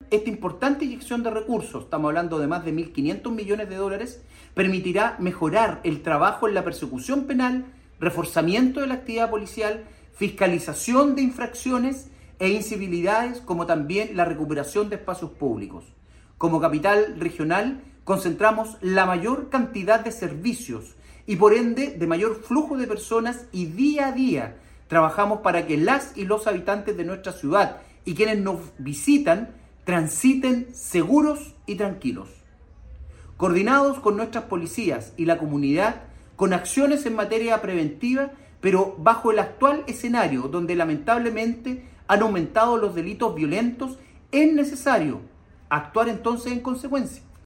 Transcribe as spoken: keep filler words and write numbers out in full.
esta importante inyección de recursos, estamos hablando de más de mil quinientos millones de dólares, permitirá mejorar el trabajo en la persecución penal, reforzamiento de la actividad policial, fiscalización de infracciones e incivilidades, como también la recuperación de espacios públicos. Como capital regional, concentramos la mayor cantidad de servicios y por ende de mayor flujo de personas, y día a día trabajamos para que las y los habitantes de nuestra ciudad y quienes nos visitan transiten seguros y tranquilos. Coordinados con nuestras policías y la comunidad, con acciones en materia preventiva, pero bajo el actual escenario donde lamentablemente han aumentado los delitos violentos, es necesario actuar entonces en consecuencia.